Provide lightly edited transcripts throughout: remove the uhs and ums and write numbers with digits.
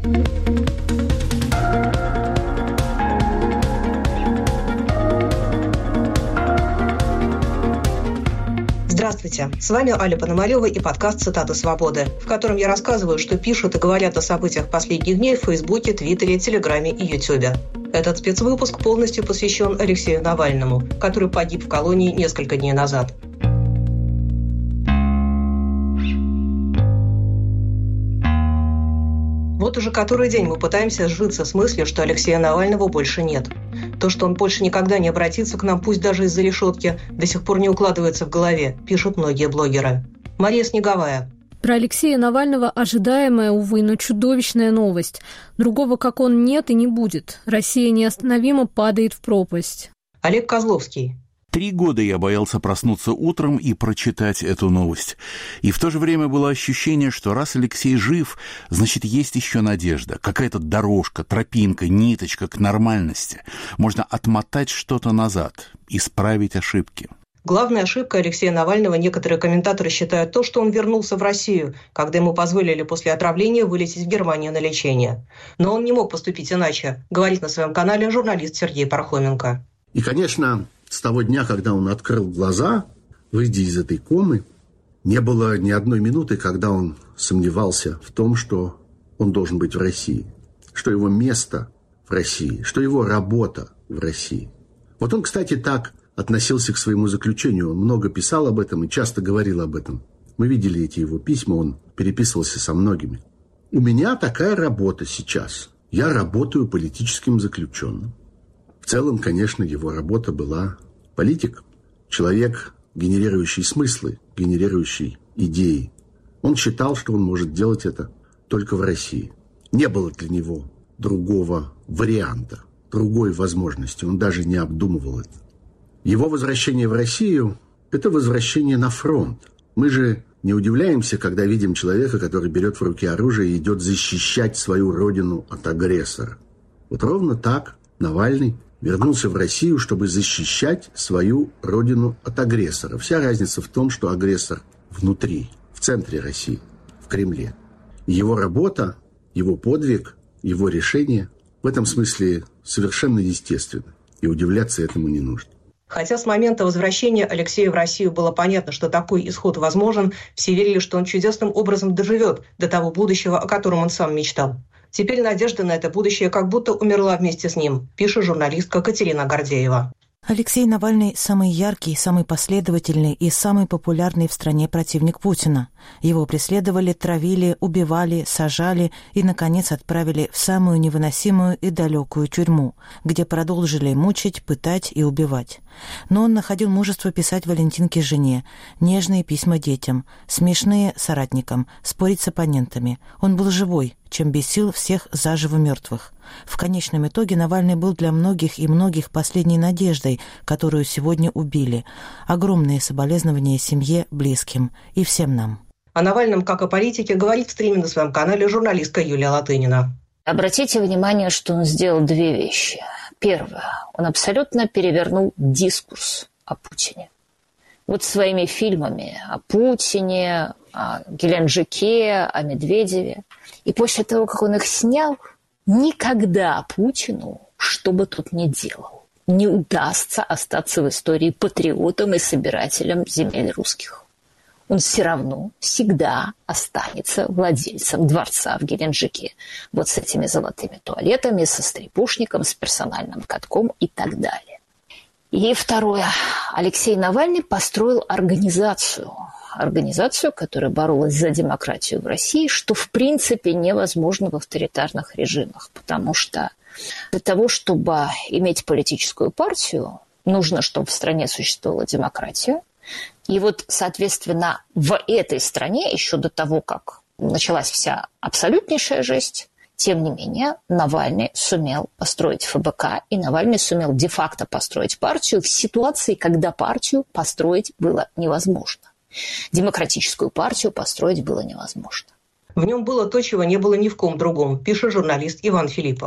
Здравствуйте, с вами Аля Пономарёва и подкаст «Цитаты свободы», в котором я рассказываю, что пишут и говорят о событиях последних дней в Фейсбуке, Твиттере, Телеграме и Ютубе. Этот спецвыпуск полностью посвящен Алексею Навальному, который погиб в колонии несколько дней назад. Вот уже который день мы пытаемся сжиться с мыслью, что Алексея Навального больше нет. То, что он больше никогда не обратится к нам, пусть даже из-за решетки, до сих пор не укладывается в голове, пишут многие блогеры. Мария Снеговая. Про Алексея Навального ожидаемая, увы, но чудовищная новость. Другого, как он, нет и не будет. Россия неостановимо падает в пропасть. Олег Козловский. 3 года я боялся проснуться утром и прочитать эту новость. И в то же время было ощущение, что раз Алексей жив, значит, есть еще надежда. Какая-то дорожка, тропинка, ниточка к нормальности. Можно отмотать что-то назад, исправить ошибки. Главной ошибкой Алексея Навального некоторые комментаторы считают то, что он вернулся в Россию, когда ему позволили после отравления вылететь в Германию на лечение. Но он не мог поступить иначе, говорит на своем канале журналист Сергей Пархоменко. И, конечно, с того дня, когда он открыл глаза, выйдя из этой комы, не было ни одной минуты, когда он сомневался в том, что он должен быть в России, что его место в России, что его работа в России. Вот он, кстати, так относился к своему заключению. Он много писал об этом и часто говорил об этом. Мы видели эти его письма, он переписывался со многими. У меня такая работа сейчас. Я работаю политическим заключенным. В целом, конечно, его работа была политик, человек, генерирующий смыслы, генерирующий идеи. Он считал, что он может делать это только в России. Не было для него другого варианта, другой возможности. Он даже не обдумывал это. Его возвращение в Россию – это возвращение на фронт. Мы же не удивляемся, когда видим человека, который берет в руки оружие и идет защищать свою родину от агрессора. Вот ровно так Навальный вернулся в Россию, чтобы защищать свою родину от агрессора. Вся разница в том, что агрессор внутри, в центре России, в Кремле. Его работа, его подвиг, его решение в этом смысле совершенно естественно. И удивляться этому не нужно. Хотя с момента возвращения Алексея в Россию было понятно, что такой исход возможен, все верили, что он чудесным образом доживет до того будущего, о котором он сам мечтал. Теперь надежда на это будущее как будто умерла вместе с ним, пишет журналистка Катерина Гордеева. Алексей Навальный – самый яркий, самый последовательный и самый популярный в стране противник Путина. Его преследовали, травили, убивали, сажали и, наконец, отправили в самую невыносимую и далекую тюрьму, где продолжили мучить, пытать и убивать. Но он находил мужество писать Валентинке жене, нежные письма детям, смешные соратникам, спорить с оппонентами. Он был живой, чем бесил всех заживо мертвых. В конечном итоге Навальный был для многих и многих последней надеждой, которую сегодня убили. Огромные соболезнования семье, близким и всем нам. О Навальном, как о политике, говорит в стриме на своем канале журналистка Юлия Латынина. Обратите внимание, что он сделал 2 вещи. Первое. Он абсолютно перевернул дискурс о Путине. Вот своими фильмами о Путине, о Геленджике, о Медведеве. И после того, как он их снял, никогда Путину, что бы тот ни делал, не удастся остаться в истории патриотом и собирателем земель русских. Он все равно всегда останется владельцем дворца в Геленджике. Вот с этими золотыми туалетами, со стрепушником, с персональным катком и так далее. И второе. Алексей Навальный построил организацию, которая боролась за демократию в России, что в принципе невозможно в авторитарных режимах, потому что для того, чтобы иметь политическую партию, нужно, чтобы в стране существовала демократия. И вот, соответственно, в этой стране, еще до того, как началась вся абсолютнейшая жесть, тем не менее, Навальный сумел построить ФБК, и Навальный сумел де-факто построить партию в ситуации, когда партию построить было невозможно. Демократическую партию построить было невозможно. В нем было то, чего не было ни в ком другом, пишет журналист Иван Филиппов.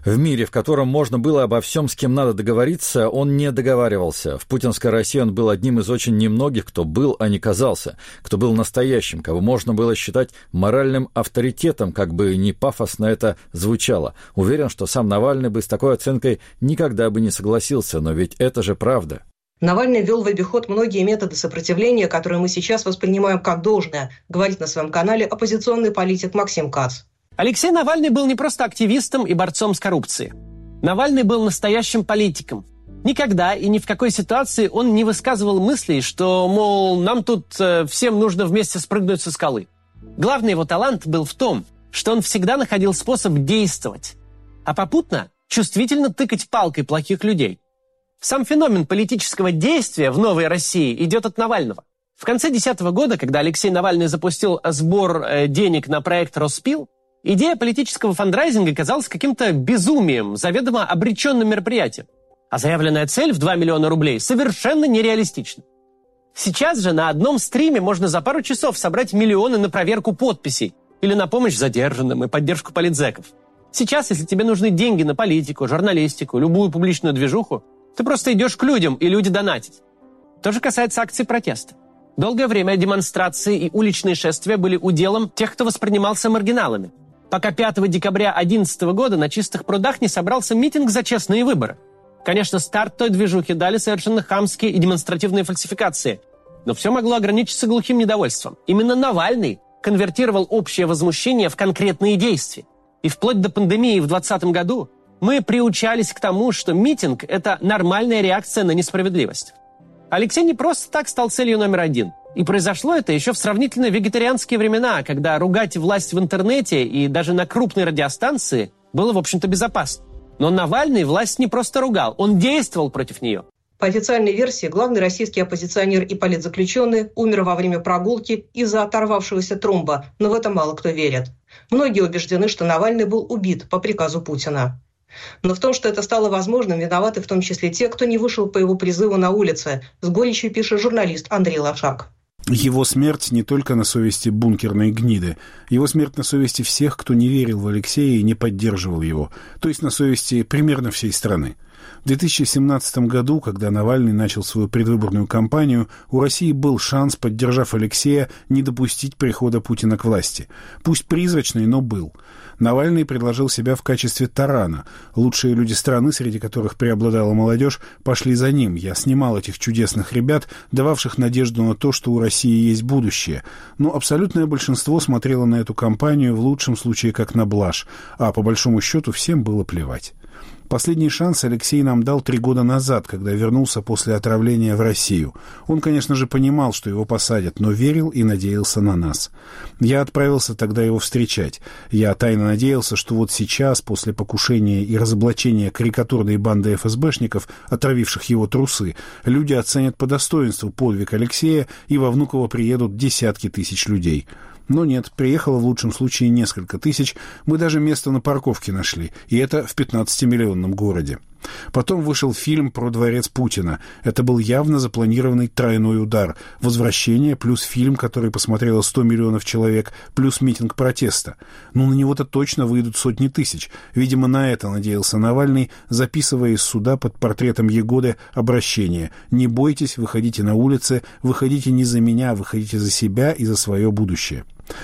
В мире, в котором можно было обо всем, с кем надо договориться, он не договаривался. В путинской России он был одним из очень немногих, кто был, а не казался, кто был настоящим, кого можно было считать моральным авторитетом, как бы ни пафосно это звучало. Уверен, что сам Навальный бы с такой оценкой никогда бы не согласился, но ведь это же правда. Навальный ввел в обиход многие методы сопротивления, которые мы сейчас воспринимаем как должное, говорит на своем канале оппозиционный политик Максим Кац. Алексей Навальный был не просто активистом и борцом с коррупцией. Навальный был настоящим политиком. Никогда и ни в какой ситуации он не высказывал мыслей, что, мол, нам тут всем нужно вместе спрыгнуть со скалы. Главный его талант был в том, что он всегда находил способ действовать, а попутно чувствительно тыкать палкой плохих людей. Сам феномен политического действия в новой России идет от Навального. В конце 2010 года, когда Алексей Навальный запустил сбор денег на проект «Роспил», идея политического фандрайзинга казалась каким-то безумием, заведомо обреченным мероприятием. А заявленная цель в 2 миллиона рублей совершенно нереалистична. Сейчас же на одном стриме можно за пару часов собрать миллионы на проверку подписей или на помощь задержанным и поддержку политзеков. Сейчас, если тебе нужны деньги на политику, журналистику, любую публичную движуху, ты просто идешь к людям, и люди донатят. То же касается акций протеста. Долгое время демонстрации и уличные шествия были уделом тех, кто воспринимался маргиналами. Пока 5 декабря 2011 года на Чистых прудах не собрался митинг за честные выборы. Конечно, старт той движухи дали совершенно хамские и демонстративные фальсификации. Но все могло ограничиться глухим недовольством. Именно Навальный конвертировал общее возмущение в конкретные действия. И вплоть до пандемии в 2020 году мы приучались к тому, что митинг – это нормальная реакция на несправедливость. Алексей не просто так стал целью номер один. И произошло это еще в сравнительно вегетарианские времена, когда ругать власть в интернете и даже на крупной радиостанции было, в общем-то, безопасно. Но Навальный власть не просто ругал, он действовал против нее. По официальной версии, главный российский оппозиционер и политзаключенный умер во время прогулки из-за оторвавшегося тромба, но в это мало кто верит. Многие убеждены, что Навальный был убит по приказу Путина. Но в том, что это стало возможным, виноваты в том числе те, кто не вышел по его призыву на улице, с горечью пишет журналист Андрей Лошак. Его смерть не только на совести бункерной гниды. Его смерть на совести всех, кто не верил в Алексея и не поддерживал его. То есть на совести примерно всей страны. В 2017 году, когда Навальный начал свою предвыборную кампанию, у России был шанс, поддержав Алексея, не допустить прихода Путина к власти. Пусть призрачный, но был. Навальный предложил себя в качестве тарана. Лучшие люди страны, среди которых преобладала молодежь, пошли за ним. Я снимал этих чудесных ребят, дававших надежду на то, что у России есть будущее. Но абсолютное большинство смотрело на эту кампанию в лучшем случае как на блажь, а по большому счету всем было плевать. Последний шанс Алексей нам дал 3 года назад, когда вернулся после отравления в Россию. Он, конечно же, понимал, что его посадят, но верил и надеялся на нас. Я отправился тогда его встречать. Я тайно надеялся, что вот сейчас, после покушения и разоблачения карикатурной банды ФСБшников, отравивших его трусы, люди оценят по достоинству подвиг Алексея, и во Внуково приедут десятки тысяч людей. Но нет, приехало в лучшем случае несколько тысяч, мы даже место на парковке нашли, и это в 15-миллионном городе. Потом вышел фильм про дворец Путина. Это был явно запланированный тройной удар. Возвращение плюс фильм, который посмотрело 100 миллионов человек, плюс митинг протеста. Ну, на него-то точно выйдут сотни тысяч. Видимо, на это надеялся Навальный, записывая из суда под портретом Егоды обращение: «Не бойтесь, выходите на улицы, выходите не за меня, выходите за себя и за свое будущее».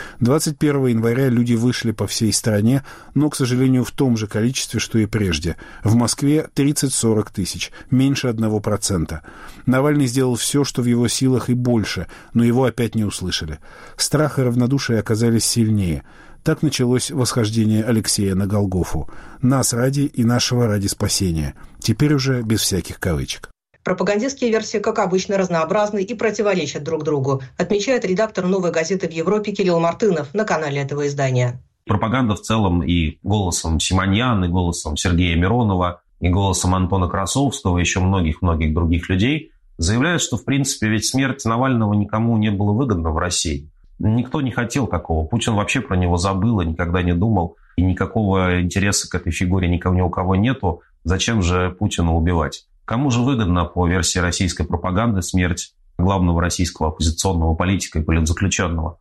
21 января люди вышли по всей стране, но, к сожалению, в том же количестве, что и прежде. В Москве 30-40 тысяч, меньше 1%. Навальный сделал все, что в его силах, и больше, но его опять не услышали. Страх и равнодушие оказались сильнее. Так началось восхождение Алексея на Голгофу. Нас ради и нашего ради спасения. Теперь уже без всяких кавычек. Пропагандистские версии, как обычно, разнообразны и противоречат друг другу, отмечает редактор «Новой газеты» в Европе Кирилл Мартынов на канале этого издания. Пропаганда в целом и голосом Симоньян, и голосом Сергея Миронова, и голосом Антона Красовского, и еще многих-многих других людей заявляют, что, в принципе, ведь смерть Навального никому не была выгодна в России. Никто не хотел такого. Путин вообще про него забыл и никогда не думал. И никакого интереса к этой фигуре ни у кого нету. Зачем же Путина убивать? Кому же выгодна, по версии российской пропаганды, смерть главного российского оппозиционного политика и политзаключенного?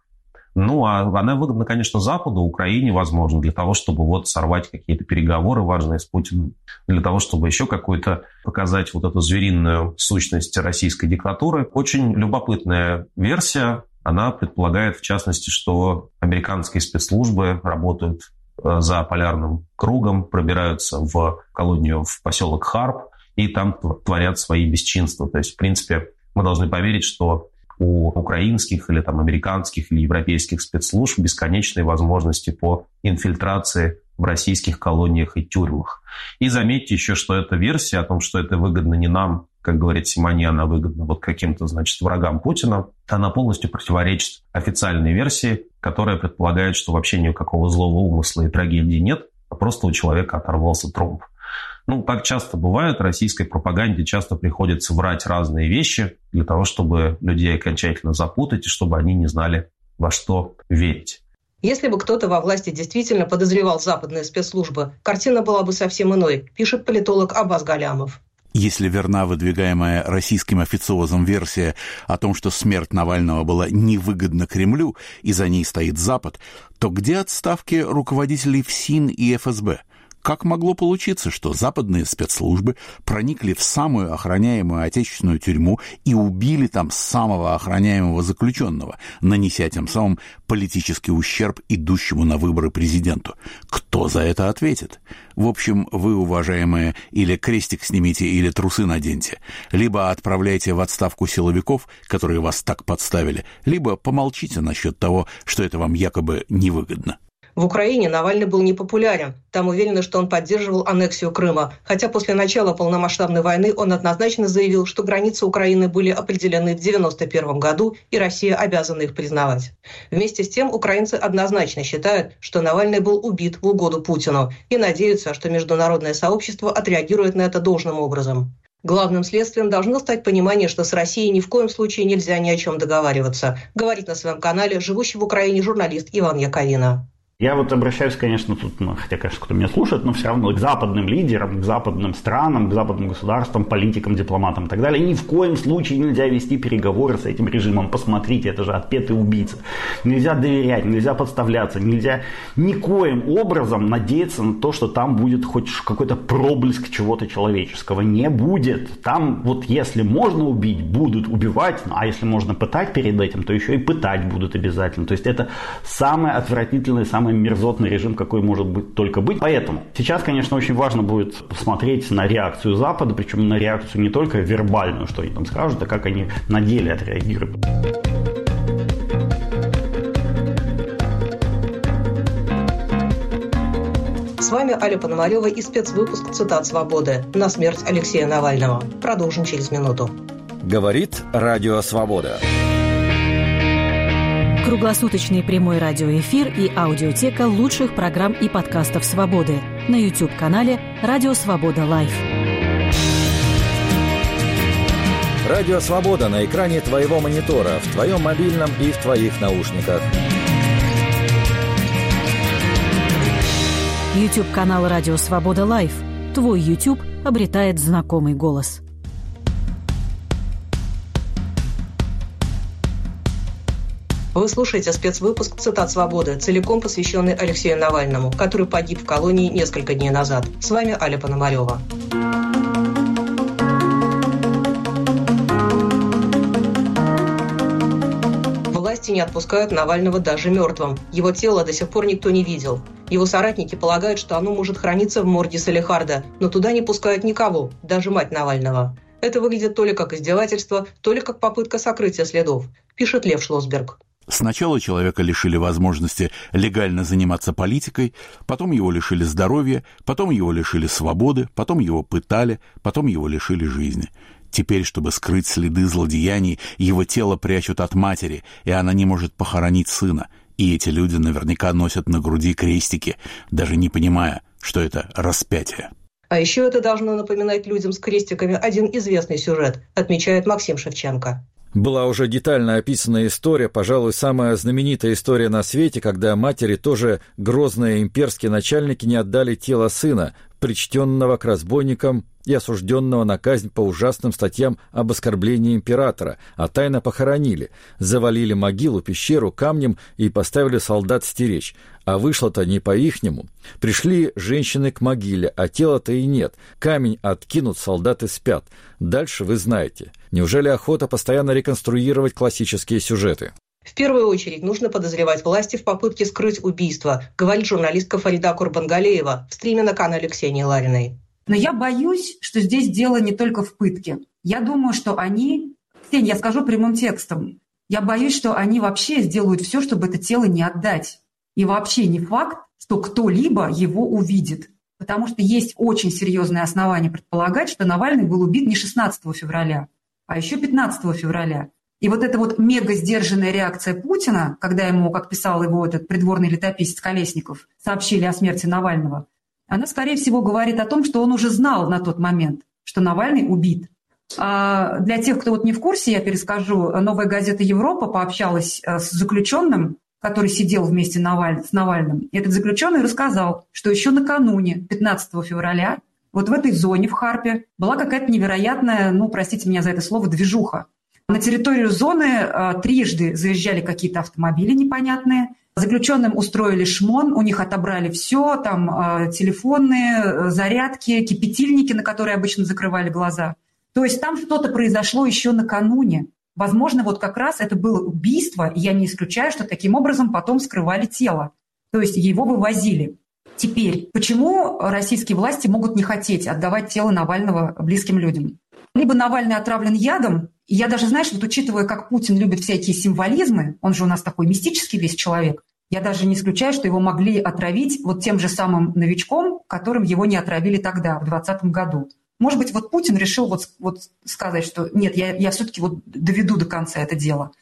Ну, а она выгодна, конечно, Западу, Украине, возможно, для того, чтобы вот сорвать какие-то переговоры важные с Путиным, для того, чтобы еще какую-то показать вот эту звериную сущность российской диктатуры. Очень любопытная версия. Она предполагает, в частности, что американские спецслужбы работают за полярным кругом, пробираются в колонию, в поселок Харп, и там творят свои бесчинства. То есть, в принципе, мы должны поверить, что у украинских или там американских или европейских спецслужб бесконечные возможности по инфильтрации в российских колониях и тюрьмах. И заметьте еще, что эта версия о том, что это выгодно не нам, как говорит Симоньян, а выгодно вот каким-то, значит, врагам Путина, она полностью противоречит официальной версии, которая предполагает, что вообще никакого злого умысла и трагедии нет, а просто у человека оторвался тромб. Ну, так часто бывает, российской пропаганде часто приходится врать разные вещи для того, чтобы людей окончательно запутать и чтобы они не знали, во что верить. Если бы кто-то во власти действительно подозревал западные спецслужбы, картина была бы совсем иной, пишет политолог Аббас Галямов. Если верна выдвигаемая российским официозом версия о том, что смерть Навального была невыгодна Кремлю и за ней стоит Запад, то где отставки руководителей ФСИН и ФСБ? Как могло получиться, что западные спецслужбы проникли в самую охраняемую отечественную тюрьму и убили там самого охраняемого заключенного, нанеся тем самым политический ущерб идущему на выборы президенту? Кто за это ответит? В общем, вы, уважаемые, или крестик снимите, или трусы наденьте. Либо отправляйте в отставку силовиков, которые вас так подставили, либо помолчите насчет того, что это вам якобы невыгодно. В Украине Навальный был непопулярен. Там уверены, что он поддерживал аннексию Крыма. Хотя после начала полномасштабной войны он однозначно заявил, что границы Украины были определены в 1991 году, и Россия обязана их признавать. Вместе с тем, украинцы однозначно считают, что Навальный был убит в угоду Путину и надеются, что международное сообщество отреагирует на это должным образом. Главным следствием должно стать понимание, что с Россией ни в коем случае нельзя ни о чем договариваться, говорит на своем канале живущий в Украине журналист Иван Яковина. Я вот обращаюсь, конечно, тут, хотя, конечно, кто меня слушает, но все равно к западным лидерам, к западным странам, к западным государствам, политикам, дипломатам и так далее. Ни в коем случае нельзя вести переговоры с этим режимом. Посмотрите, это же отпетые убийцы. Нельзя доверять, нельзя подставляться, нельзя никоим образом надеяться на то, что там будет хоть какой-то проблеск чего-то человеческого. Не будет. Там вот если можно убить, будут убивать, а если можно пытать перед этим, то еще и пытать будут обязательно. То есть это самое отвратительное, самое мерзотный режим, какой может быть, только быть. Поэтому сейчас, конечно, очень важно будет посмотреть на реакцию Запада, причем на реакцию не только вербальную, что они там скажут, а как они на деле отреагируют. С вами Аля Пономарева и спецвыпуск «Цитат Свободы» на смерть Алексея Навального. Продолжим через минуту. Говорит Радио Свобода. Круглосуточный прямой радиоэфир и аудиотека лучших программ и подкастов «Свободы» на YouTube-канале «Радио Свобода Лайв». Радио Свобода на экране твоего монитора, в твоем мобильном и в твоих наушниках. YouTube-канал «Радио Свобода Лайв». Твой YouTube обретает знакомый голос. Вы слушаете спецвыпуск «Цитат Свободы», целиком посвященный Алексею Навальному, который погиб в колонии несколько дней назад. С вами Аля Пономарева. Власти не отпускают Навального даже мертвым. Его тело до сих пор никто не видел. Его соратники полагают, что оно может храниться в морге Салехарда, но туда не пускают никого, даже мать Навального. Это выглядит то ли как издевательство, то ли как попытка сокрытия следов, пишет Лев Шлосберг. Сначала человека лишили возможности легально заниматься политикой, потом его лишили здоровья, потом его лишили свободы, потом его пытали, потом его лишили жизни. Теперь, чтобы скрыть следы злодеяний, его тело прячут от матери, и она не может похоронить сына. И эти люди наверняка носят на груди крестики, даже не понимая, что это распятие. А еще это должно напоминать людям с крестиками один известный сюжет, отмечает Максим Шевченко. Была уже детально описана история, пожалуй, самая знаменитая история на свете, когда матери, тоже грозные имперские начальники, не отдали тело сына, причтенного к разбойникам и осужденного на казнь по ужасным статьям об оскорблении императора, а тайно похоронили, завалили могилу, пещеру камнем и поставили солдат стеречь. А вышло-то не по-ихнему. Пришли женщины к могиле, а тела-то и нет. Камень откинут, солдаты спят. Дальше вы знаете. Неужели охота постоянно реконструировать классические сюжеты? В первую очередь нужно подозревать власти в попытке скрыть убийство, говорит журналистка Фарида Курбангалеева в стриме на канале Ксении Лариной. Но я боюсь, что здесь дело не только в пытке. Я думаю, что они... Ксения, я скажу прямым текстом. Я боюсь, что они вообще сделают все, чтобы это тело не отдать. И вообще не факт, что кто-либо его увидит. Потому что есть очень серьезные основания предполагать, что Навальный был убит не 16 февраля, а еще 15 февраля. И вот эта вот мега сдержанная реакция Путина, когда ему, как писал его этот придворный летописец Колесников, сообщили о смерти Навального, она, скорее всего, говорит о том, что он уже знал на тот момент, что Навальный убит. А для тех, кто вот не в курсе, я перескажу, «Новая газета Европа» пообщалась с заключенным, который сидел вместе с Навальным. И этот заключенный рассказал, что еще накануне, 15 февраля, вот в этой зоне в Харпе была какая-то невероятная, простите меня за это слово, движуха. На территорию зоны трижды заезжали какие-то автомобили непонятные. Заключенным устроили шмон, у них отобрали все, там телефоны, зарядки, кипятильники, на которые обычно закрывали глаза. То есть там что-то произошло еще накануне. Возможно, вот как раз это было убийство, и я не исключаю, что таким образом потом скрывали тело. То есть его вывозили. Теперь, почему российские власти могут не хотеть отдавать тело Навального близким людям? Либо Навальный отравлен ядом, и я даже, знаешь, вот учитывая, как Путин любит всякие символизмы, он же у нас такой мистический весь человек, я даже не исключаю, что его могли отравить вот тем же самым новичком, которым его не отравили тогда, в 2020 году. Может быть, вот Путин решил вот сказать, что нет, я все-таки вот доведу до конца это дело.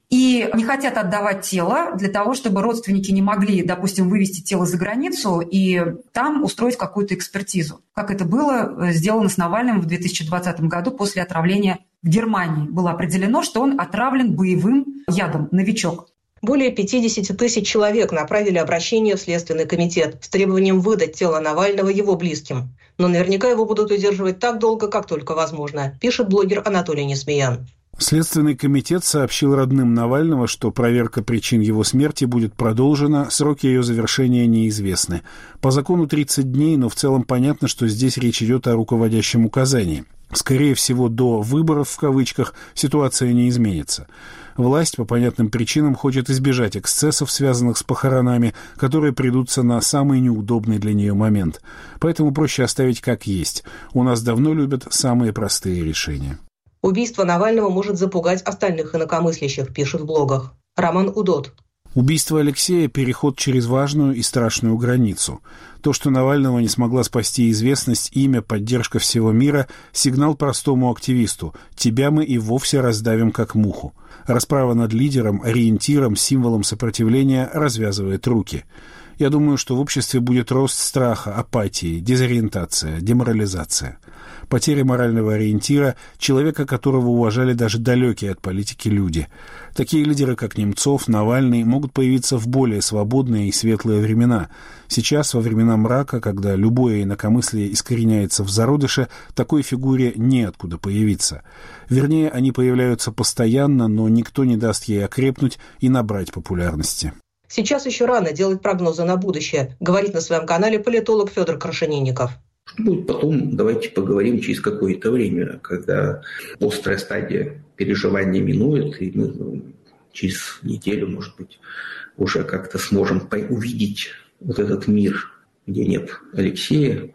И не хотят отдавать тело для того, чтобы родственники не могли, допустим, вывести тело за границу и там устроить какую-то экспертизу. Как это было сделано с Навальным в 2020 году после отравления в Германии. Было определено, что он отравлен боевым ядом, новичок. Более 50 тысяч человек направили обращение в Следственный комитет с требованием выдать тело Навального его близким. Но наверняка его будут удерживать так долго, как только возможно, пишет блогер Анатолий Несмеян. Следственный комитет сообщил родным Навального, что проверка причин его смерти будет продолжена, сроки ее завершения неизвестны. По закону 30 дней, но в целом понятно, что здесь речь идет о руководящем указании. Скорее всего, до «выборов» в кавычках ситуация не изменится. Власть по понятным причинам хочет избежать эксцессов, связанных с похоронами, которые придутся на самый неудобный для нее момент. Поэтому проще оставить как есть. У нас давно любят самые простые решения. Убийство Навального может запугать остальных инакомыслящих, пишут в блогах. Роман Удод. Убийство Алексея – переход через важную и страшную границу. То, что Навального не смогла спасти известность, имя, поддержка всего мира – сигнал простому активисту. Тебя мы и вовсе раздавим как муху. Расправа над лидером, ориентиром, символом сопротивления развязывает руки. Я думаю, что в обществе будет рост страха, апатии, дезориентация, деморализация. Потеря морального ориентира, человека, которого уважали даже далекие от политики люди. Такие лидеры, как Немцов, Навальный, могут появиться в более свободные и светлые времена. Сейчас, во времена мрака, когда любое инакомыслие искореняется в зародыше, такой фигуре неоткуда появиться. Вернее, они появляются постоянно, но никто не даст ей окрепнуть и набрать популярности. Сейчас еще рано делать прогнозы на будущее, говорит на своем канале политолог Федор Крашенинников. Что будет потом, давайте поговорим через какое-то время, когда острая стадия переживания минует, и мы через неделю, может быть, уже как-то сможем увидеть вот этот мир, где нет Алексея,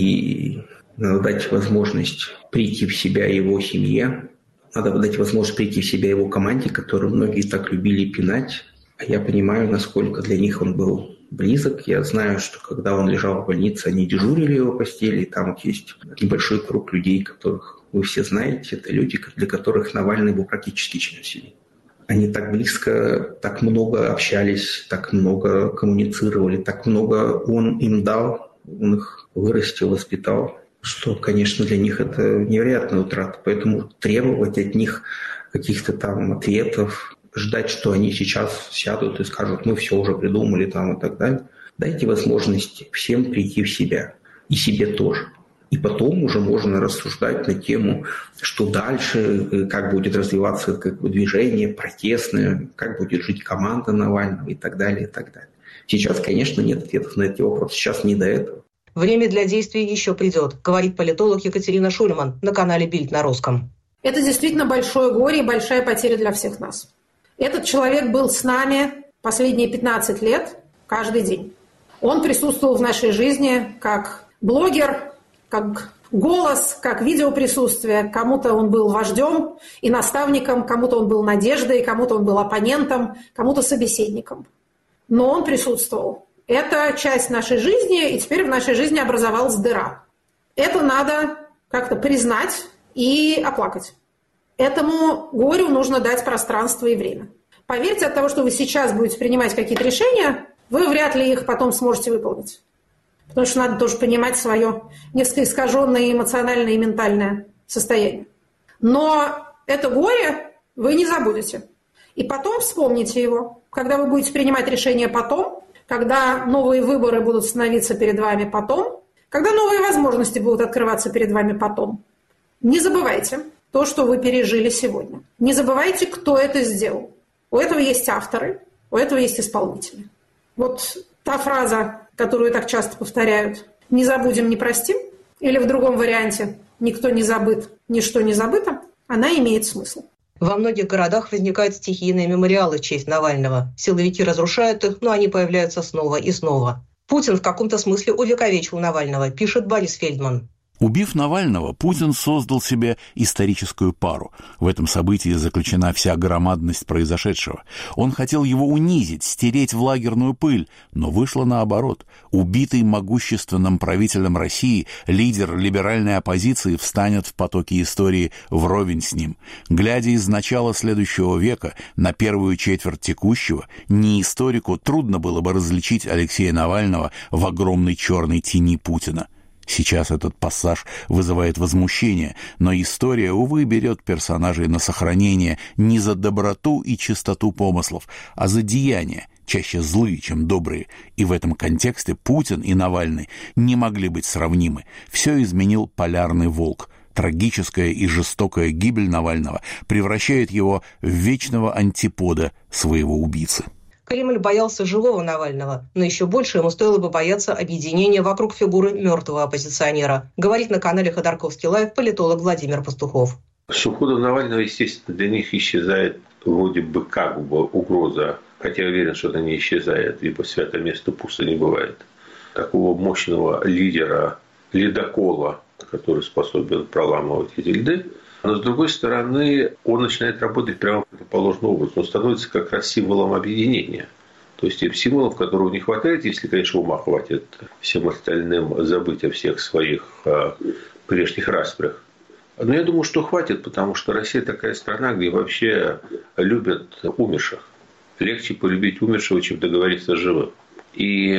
и надо дать возможность прийти в себя его семье, надо дать возможность прийти в себя его команде, которую многие так любили пинать. Я понимаю, насколько для них он был близок. Я знаю, что когда он лежал в больнице, они дежурили в его постели. И там вот есть небольшой круг людей, которых вы все знаете. Это люди, для которых Навальный был практически член семьи. Они так близко, так много общались, так много коммуницировали, так много он им дал, он их вырастил, воспитал, что, конечно, для них это невероятная утрата. Поэтому требовать от них каких-то там ответов, ждать, что они сейчас сядут и скажут, мы все уже придумали там и так далее. Дайте возможность всем прийти в себя. и себе тоже. И потом уже можно рассуждать на тему, что дальше, как будет развиваться движение протестное, как будет жить команда Навального и так далее, и так далее. Сейчас, конечно, нет ответов на эти вопросы. Сейчас не до этого. Время для действий еще придет, говорит политолог Екатерина Шульман на канале «Бильд» на русском. Это действительно большое горе и большая потеря для всех нас. Этот человек был с нами последние 15 лет каждый день. Он присутствовал в нашей жизни как блогер, как голос, как видеоприсутствие. Кому-то он был вождем и наставником, кому-то он был надеждой, кому-то он был оппонентом, кому-то собеседником. Но он присутствовал. Это часть нашей жизни, и теперь в нашей жизни образовалась дыра. Это надо как-то признать и оплакать. Этому горю нужно дать пространство и время. Поверьте, от того, что вы сейчас будете принимать какие-то решения, вы вряд ли их потом сможете выполнить. Потому что надо тоже понимать свое несколько искаженное эмоциональное и ментальное состояние. Но это горе вы не забудете. И потом вспомните его, когда вы будете принимать решения потом, когда новые выборы будут становиться перед вами потом, когда новые возможности будут открываться перед вами потом. Не забывайте то, что вы пережили сегодня. Не забывайте, кто это сделал. У этого есть авторы, у этого есть исполнители. Вот та фраза, которую так часто повторяют, «не забудем, не простим», или в другом варианте «никто не забыт, ничто не забыто», она имеет смысл. Во многих городах возникают стихийные мемориалы в честь Навального. Силовики разрушают их, но они появляются снова и снова. Путин в каком-то смысле увековечил Навального, пишет Борис Фельдман. Убив Навального, Путин создал себе историческую пару. В этом событии заключена вся громадность произошедшего. Он хотел его унизить, стереть в лагерную пыль, но вышло наоборот. Убитый могущественным правителем России, лидер либеральной оппозиции встанет в потоке истории вровень с ним. Глядя из начала следующего века на первую четверть текущего, не историку трудно было бы различить Алексея Навального в огромной черной тени Путина. Сейчас этот пассаж вызывает возмущение, но история, увы, берет персонажей на сохранение не за доброту и чистоту помыслов, а за деяния, чаще злые, чем добрые. И в этом контексте Путин и Навальный не могли быть сравнимы. Все изменил полярный волк. Трагическая и жестокая гибель Навального превращает его в вечного антипода своего убийцы. Кремль боялся живого Навального, но еще больше ему стоило бы бояться объединения вокруг фигуры мертвого оппозиционера, говорит на канале Ходорковский Лайв политолог Владимир Пастухов. С уходом Навального, естественно, для них исчезает вроде бы как бы угроза, хотя я уверен, что она не исчезает, ибо святое место пусто не бывает. Такого мощного лидера, ледокола, который способен проламывать эти льды. Но, с другой стороны, он начинает работать прямо противоположным образом. Он становится как раз символом объединения. То есть тем символом, которого не хватает, если, конечно, ума хватит всем остальным забыть о всех своих прежних распрях. Но я думаю, что хватит, потому что Россия такая страна, где вообще любят умерших. Легче полюбить умершего, чем договориться с живым. И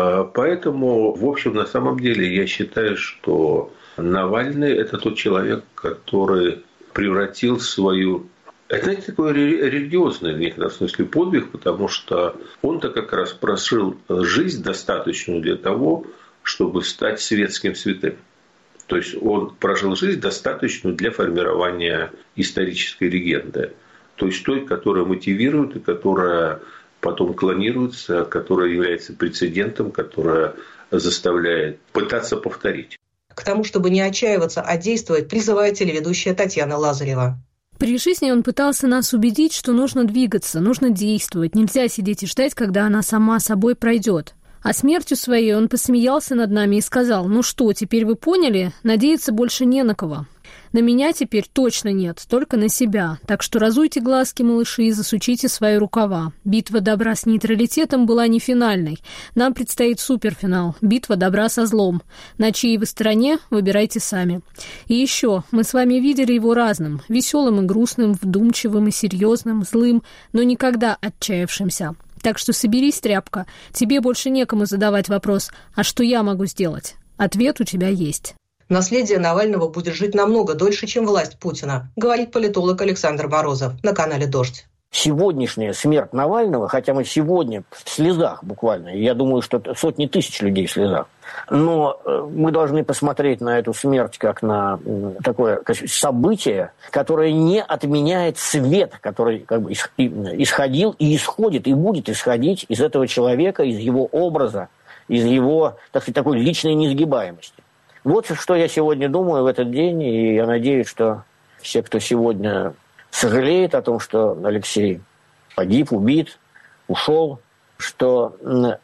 поэтому, в общем, на самом деле, я считаю, что Навальный – это тот человек, который превратил свою... Это, знаете, такой религиозный в некотором смысле подвиг, потому что он-то как раз прожил жизнь достаточную для того, чтобы стать светским святым. То есть он прожил жизнь достаточную для формирования исторической легенды. То есть той, которая мотивирует и которая потом клонируется, которая является прецедентом, которая заставляет пытаться повторить. К тому, чтобы не отчаиваться, а действовать, призывает телеведущая Татьяна Лазарева. При жизни он пытался нас убедить, что нужно двигаться, нужно действовать, нельзя сидеть и ждать, когда она сама собой пройдет. А смертью своей он посмеялся над нами и сказал: «Ну что, теперь вы поняли? Надеяться больше не на кого. На меня теперь точно нет, только на себя. Так что разуйте глазки, малыши, и засучите свои рукава. Битва добра с нейтралитетом была не финальной. Нам предстоит суперфинал. Битва добра со злом. На чьей вы стороне, выбирайте сами. И еще, мы с вами видели его разным. Веселым и грустным, вдумчивым и серьезным, злым, но никогда отчаявшимся. Так что соберись, тряпка. Тебе больше некому задавать вопрос: а что я могу сделать? Ответ у тебя есть». Наследие Навального будет жить намного дольше, чем власть Путина, говорит политолог Александр Морозов на канале «Дождь». сегодняшняя смерть Навального, хотя мы сегодня в слезах буквально, я думаю, что сотни тысяч людей в слезах, но мы должны посмотреть на эту смерть как на такое событие, которое не отменяет свет, который как бы исходил и исходит, и будет исходить из этого человека, из его образа, из его, так сказать, такой личной несгибаемости. Вот что я сегодня думаю в этот день, и я надеюсь, что все, кто сегодня сожалеет о том, что Алексей погиб, убит, ушел, что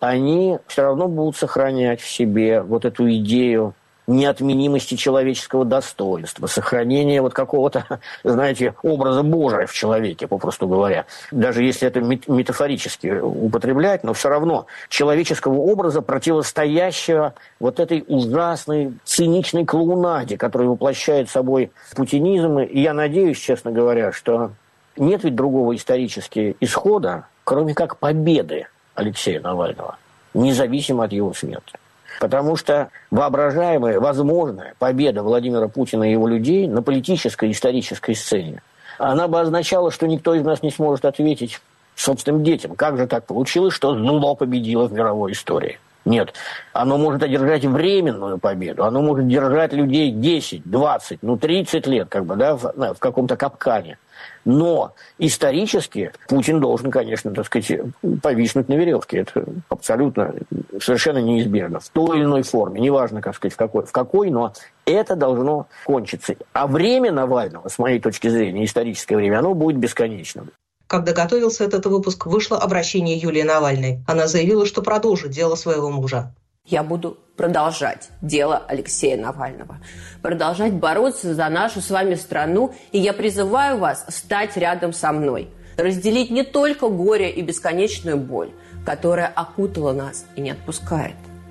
они все равно будут сохранять в себе вот эту идею неотменимости человеческого достоинства, сохранения вот какого-то, знаете, образа Божия в человеке, попросту говоря. Даже если это метафорически употреблять, но все равно человеческого образа, противостоящего вот этой ужасной, циничной клоунаде, которая воплощает собой путинизм. И я надеюсь, честно говоря, что нет ведь другого исторического исхода, кроме как победы Алексея Навального, независимо от его смерти. Потому что воображаемая, возможная победа Владимира Путина и его людей на политической и исторической сцене, она бы означала, что никто из нас не сможет ответить собственным детям. Как же так получилось, что зло победило в мировой истории? Нет, оно может одержать временную победу, оно может держать людей 10, 20, 30 лет в каком-то капкане. Но исторически Путин должен, конечно, так сказать, повиснуть на веревке. Это абсолютно, совершенно неизбежно. В той или иной форме. Неважно, как сказать, в какой, но это должно кончиться. А время Навального, с моей точки зрения, историческое время, оно будет бесконечным. Когда готовился этот выпуск, вышло обращение Юлии Навальной. Она заявила, что продолжит дело своего мужа. Я буду продолжать дело Алексея Навального, продолжать бороться за нашу с вами страну, и я призываю вас стать рядом со мной, разделить не только горе и бесконечную боль, которая окутала нас и не отпускает.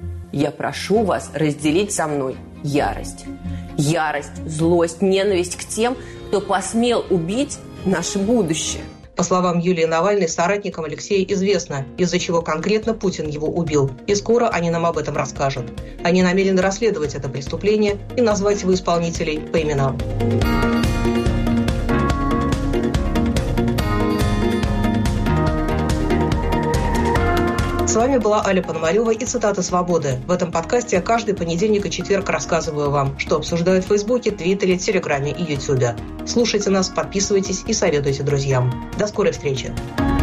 Я прошу вас разделить со мной ярость. Ярость, злость, ненависть к тем, кто посмел убить наше будущее. По словам Юлии Навальной, соратникам Алексея известно, из-за чего конкретно Путин его убил. И скоро они нам об этом расскажут. Они намерены расследовать это преступление и назвать его исполнителей по именам. С вами была Аля Пономарева и цитата «Свободы». В этом подкасте я каждый понедельник и четверг рассказываю вам, что обсуждают в Фейсбуке, Твиттере, Телеграме и Ютубе. Слушайте нас, подписывайтесь и советуйте друзьям. До скорой встречи!